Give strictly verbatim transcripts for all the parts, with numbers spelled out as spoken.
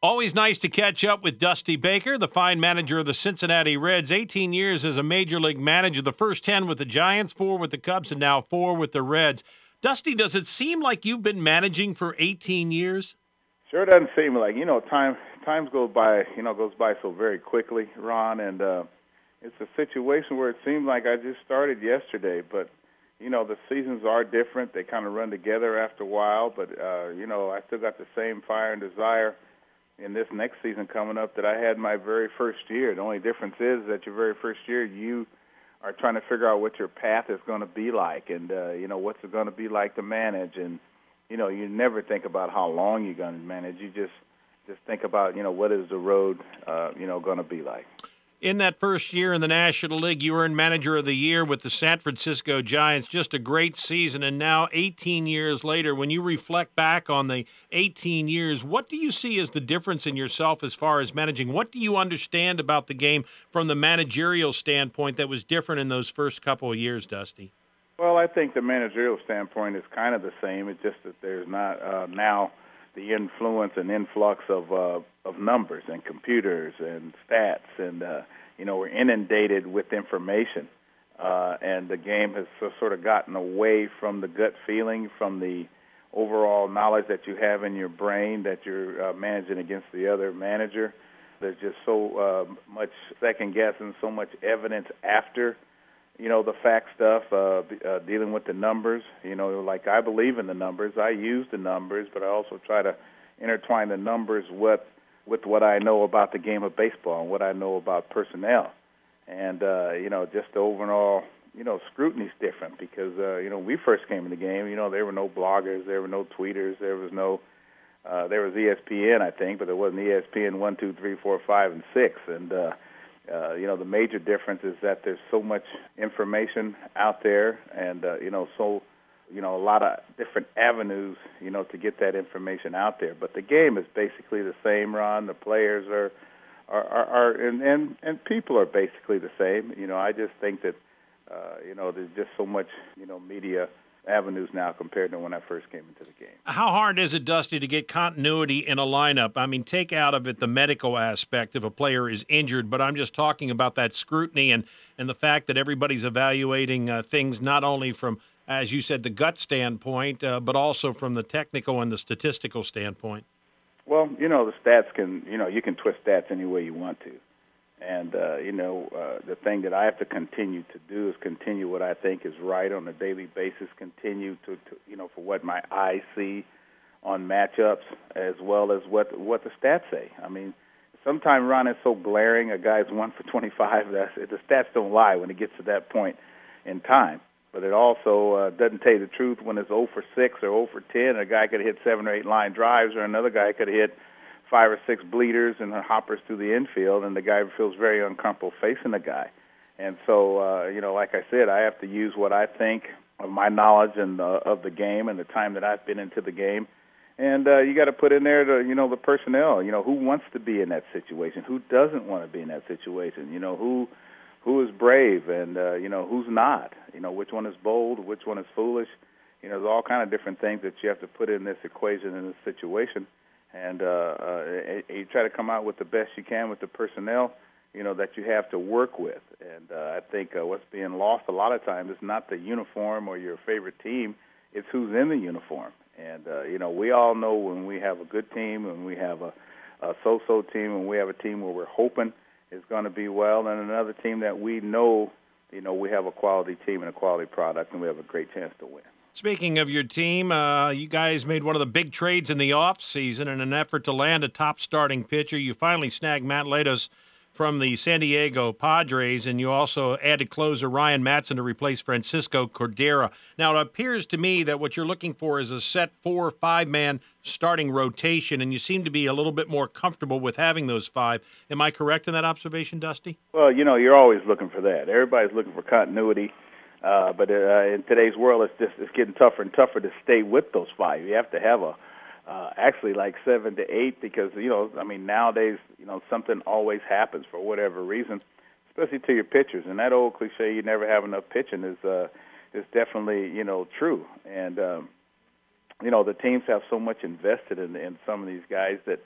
Always nice to catch up with Dusty Baker, the fine manager of the Cincinnati Reds. eighteen years as a major league manager, the first ten with the Giants, four with the Cubs, and now four with the Reds. Dusty, does it seem like you've been managing for eighteen years? Sure doesn't seem like, you know, time times goes by, you know, goes by so very quickly, Ron, and uh, it's a situation where it seems like I just started yesterday, but, you know, the seasons are different. They kind of run together after a while, but, uh, you know, I still got the same fire and desire in this next season coming up that I had my very first year. The only difference is that your very first year, you are trying to figure out what your path is going to be like and, uh, you know, what's it going to be like to manage. And, you know, you never think about how long you're going to manage. You just just think about, you know, what is the road, uh, you know, going to be like. In that first year in the National League, you earned Manager of the Year with the San Francisco Giants. Just a great season. And now, eighteen years later, when you reflect back on the eighteen years, what do you see as the difference in yourself as far as managing? What do you understand about the game from the managerial standpoint that was different in those first couple of years, Dusty? Well, I think the managerial standpoint is kind of the same. It's just that there's not uh, now the influence and influx of uh, of numbers and computers and stats, and uh, you know, we're inundated with information, uh, and the game has so, sort of gotten away from the gut feeling, from the overall knowledge that you have in your brain that you're uh, managing against the other manager. There's just so uh, much second guessing, so much evidence after, you know, the fact stuff, uh, uh, dealing with the numbers. You know, like I believe in the numbers. I use the numbers, but I also try to intertwine the numbers with with what I know about the game of baseball and what I know about personnel. And, uh, you know, just the overall, you know, scrutiny's different because, uh, you know, we first came in the game, you know, there were no bloggers, there were no tweeters, there was no, uh, there was E S P N, I think, but there wasn't E S P N one, two, three, four, five, and six. And, uh, Uh, you know, the major difference is that there's so much information out there and, uh, you know, so, you know, a lot of different avenues, you know, to get that information out there. But the game is basically the same, Ron. The players are, are, are, are and, and, and people are basically the same. You know, I just think that, uh, you know, there's just so much, you know, media avenues now compared to when I first came into the game. How hard is it, Dusty, to get continuity in a lineup? I mean, take out of it the medical aspect if a player is injured, but I'm just talking about that scrutiny and, and the fact that everybody's evaluating uh, things not only from, as you said, the gut standpoint, uh, but also from the technical and the statistical standpoint. Well, you know, the stats can, you know, you can twist stats any way you want to. And, uh, you know, uh, the thing that I have to continue to do is continue what I think is right on a daily basis, continue to, to you know, for what my eyes see on matchups as well as what what the stats say. I mean, sometimes, Ron, it's so glaring. A guy's one for twenty-five. That's, the stats don't lie when it gets to that point in time. But it also uh, doesn't tell you the truth when it's oh for six or oh for ten. A guy could hit seven or eight line drives, or another guy could hit five or six bleeders and hoppers through the infield, and the guy feels very uncomfortable facing the guy. And so, uh, you know, like I said, I have to use what I think of my knowledge and uh, of the game and the time that I've been into the game. And uh, you got to put in there, the, you know, the personnel. You know, who wants to be in that situation? Who doesn't want to be in that situation? You know, who who is brave and, uh, you know, who's not? You know, which one is bold? Which one is foolish? You know, there's all kind of different things that you have to put in this equation, in this situation. And uh, uh, you try to come out with the best you can with the personnel, you know, that you have to work with. And uh, I think uh, what's being lost a lot of times is not the uniform or your favorite team, it's who's in the uniform. And, uh, you know, we all know when we have a good team, when we have a, a so-so team, when we have a team where we're hoping is going to be well, and another team that we know, you know, we have a quality team and a quality product, and we have a great chance to win. Speaking of your team, uh, you guys made one of the big trades in the offseason in an effort to land a top starting pitcher. You finally snagged Matt Latos from the San Diego Padres, and you also added closer Ryan Madson to replace Francisco Cordero. Now, it appears to me that what you're looking for is a set four or five-man starting rotation, and you seem to be a little bit more comfortable with having those five. Am I correct in that observation, Dusty? Well, you know, you're always looking for that. Everybody's looking for continuity. Uh, but uh, in today's world, it's just it's getting tougher and tougher to stay with those five. You have to have a uh, actually like seven to eight because you know I mean nowadays you know something always happens for whatever reason, especially to your pitchers. And that old cliche, you never have enough pitching, is uh, is definitely you know true. And um, you know the teams have so much invested in, in some of these guys that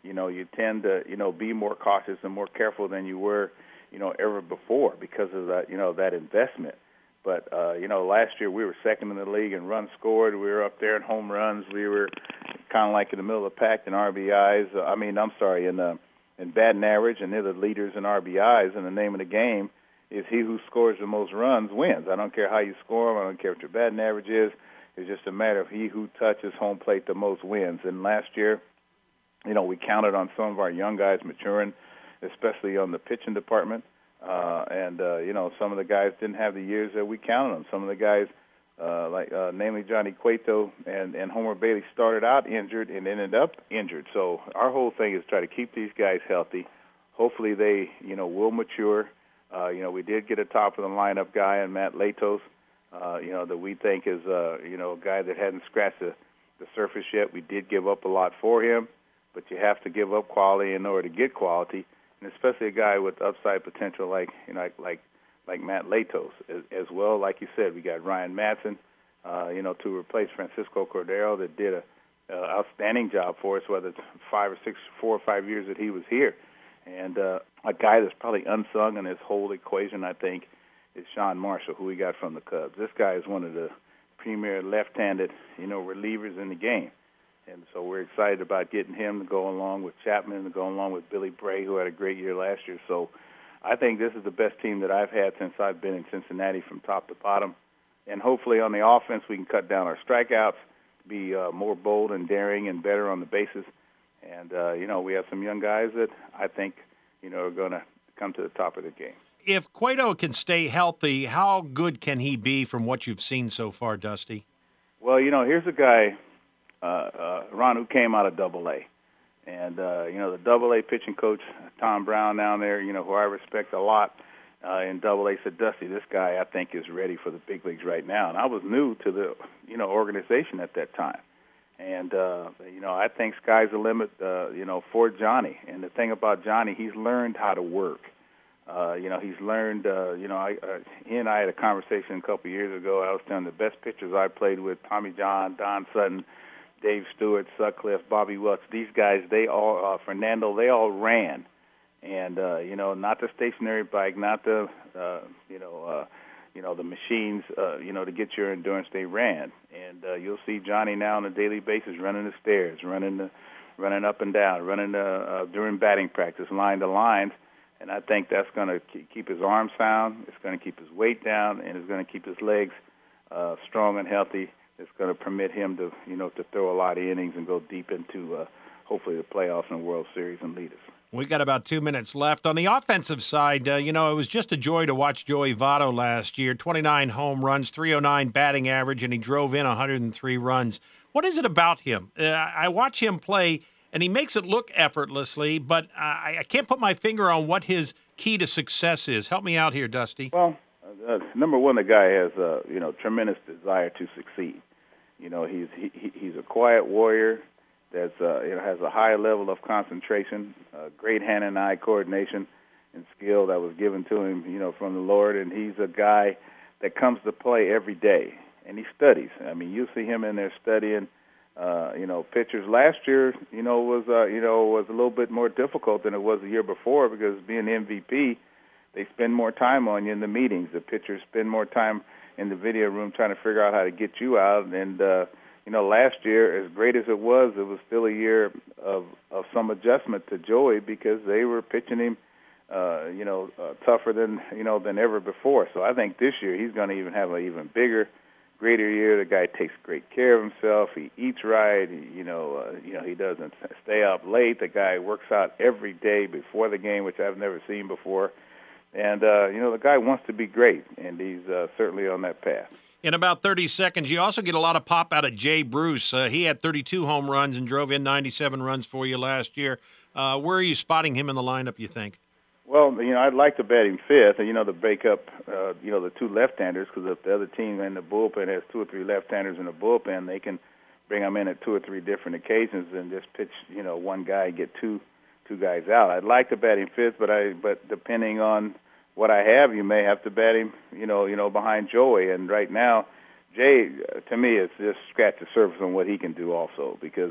you know, you tend to, you know, be more cautious and more careful than you were, you know, ever before because of that, you know, that investment. But, uh, you know, last year we were second in the league in runs scored. We were up there in home runs. We were kind of like in the middle of the pack in R B Is. Uh, I mean, I'm sorry, in uh, in batting average, and they're the leaders in R B Is. And the name of the game is he who scores the most runs wins. I don't care how you score them. I don't care what your batting average is. It's just a matter of he who touches home plate the most wins. And last year, you know, we counted on some of our young guys maturing, especially on the pitching department. Uh, and, uh, you know, some of the guys didn't have the years that we counted on. Some of the guys, uh, like uh, namely Johnny Cueto and, and Homer Bailey, started out injured and ended up injured. So our whole thing is try to keep these guys healthy. Hopefully they, you know, will mature. Uh, you know, we did get a top-of-the-lineup guy in Matt Latos, uh, you know, that we think is, uh, you know, a guy that hadn't scratched the, the surface yet. We did give up a lot for him, but you have to give up quality in order to get quality. And especially a guy with upside potential like you know like like, like Matt Latos as, as well. Like you said, we got Ryan Madsen, uh, you know, to replace Francisco Cordero that did a uh, outstanding job for us, whether it's five or six, four or five years that he was here. And uh, a guy that's probably unsung in this whole equation, I think, is Sean Marshall, who we got from the Cubs. This guy is one of the premier left-handed, you know, relievers in the game. And so we're excited about getting him to go along with Chapman, to go along with Billy Bray, who had a great year last year. So I think this is the best team that I've had since I've been in Cincinnati from top to bottom. And hopefully on the offense we can cut down our strikeouts, be uh, more bold and daring and better on the bases. And, uh, you know, we have some young guys that I think, you know, are going to come to the top of the game. If Cueto can stay healthy, how good can he be from what you've seen so far, Dusty? Well, you know, here's a guy, uh, uh, Ron, who came out of Double A. And, uh, you know, the Double A pitching coach, Tom Brown down there, you know, who I respect a lot uh, in Double A, said, Dusty, this guy I think is ready for the big leagues right now. And I was new to the, you know, organization at that time. And, uh, you know, I think sky's the limit, uh, you know, for Johnny. And the thing about Johnny, he's learned how to work. Uh, you know, he's learned, uh, you know, I, uh, he and I had a conversation a couple of years ago. I was telling the best pitchers I played with, Tommy John, Don Sutton, Dave Stewart, Sutcliffe, Bobby Welch, these guys, they all, uh, Fernando, they all ran. And, uh, you know, not the stationary bike, not the, uh, you know, uh, you know, the machines, uh, you know, to get your endurance, they ran. And uh, you'll see Johnny now on a daily basis running the stairs, running the, running up and down, running the, uh, during batting practice, line to lines. And I think that's going to keep his arms sound, it's going to keep his weight down, and it's going to keep his legs uh, strong and healthy. It's going to permit him to, you know, to throw a lot of innings and go deep into uh, hopefully the playoffs and World Series and lead us. We got about two minutes left. On the offensive side, uh, you know, it was just a joy to watch Joey Votto last year. twenty-nine home runs, three oh nine batting average, and he drove in one hundred three runs. What is it about him? Uh, I watch him play, and he makes it look effortlessly, but I, I can't put my finger on what his key to success is. Help me out here, Dusty. Well, uh, number one, the guy has, uh, you know, tremendous desire to succeed. You know, he's he, he's a quiet warrior. That's uh, you know, has a high level of concentration, uh, great hand and eye coordination and skill that was given to him, you know, from the Lord. And he's a guy that comes to play every day, and he studies. I mean, you see him in there studying, uh, you know, pitchers. Last year, you know, was uh, you know was a little bit more difficult than it was the year before because being the M V P, they spend more time on you in the meetings. The pitchers spend more time in the video room trying to figure out how to get you out. And uh, you know, last year, as great as it was, it was still a year of, of some adjustment to Joey because they were pitching him, uh, you know, uh, tougher than, you know, than ever before. So I think this year he's going to even have an even bigger, greater year. The guy takes great care of himself. He eats right. He, you know, uh, you know, he doesn't stay up late. The guy works out every day before the game, which I've never seen before. And, uh, you know, the guy wants to be great, and he's uh, certainly on that path. In about thirty seconds, you also get a lot of pop out of Jay Bruce. Uh, he had thirty-two home runs and drove in ninety-seven runs for you last year. Uh, where are you spotting him in the lineup, you think? Well, you know, I'd like to bet him fifth, and, you know, to break up, uh, you know, the two left-handers, because if the other team in the bullpen has two or three left-handers in the bullpen, they can bring them in at two or three different occasions and just pitch, you know, one guy and get two two guys out. I'd like to bet him fifth, but I but depending on what I have, you may have to bet him, you know, you know, behind Joey. And right now, Jay, to me, it's just scratch the surface on what he can do also, because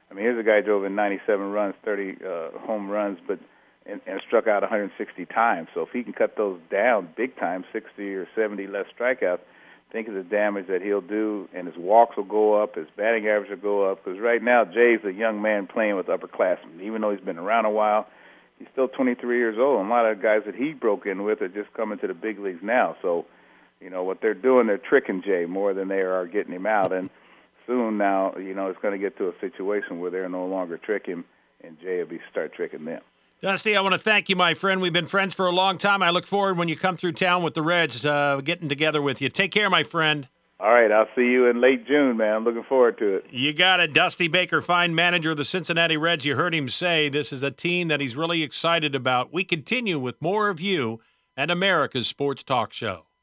I mean, here's a guy who drove in ninety-seven runs, thirty uh, home runs, but and, and struck out one hundred sixty times. So if he can cut those down big time, sixty or seventy less strikeouts, think of the damage that he'll do, and his walks will go up, his batting average will go up. Because right now, Jay's a young man playing with upperclassmen. Even though he's been around a while, he's still twenty-three years old. And a lot of guys that he broke in with are just coming to the big leagues now. So, you know, what they're doing, they're tricking Jay more than they are getting him out. And soon now, you know, it's going to get to a situation where they're no longer trick him, and Jay will be start tricking them. Dusty, I want to thank you, my friend. We've been friends for a long time. I look forward when you come through town with the Reds, uh, getting together with you. Take care, my friend. All right, I'll see you in late June, man. I'm looking forward to it. You got it. Dusty Baker, fine manager of the Cincinnati Reds. You heard him say this is a team that he's really excited about. We continue with more of you and America's Sports Talk Show.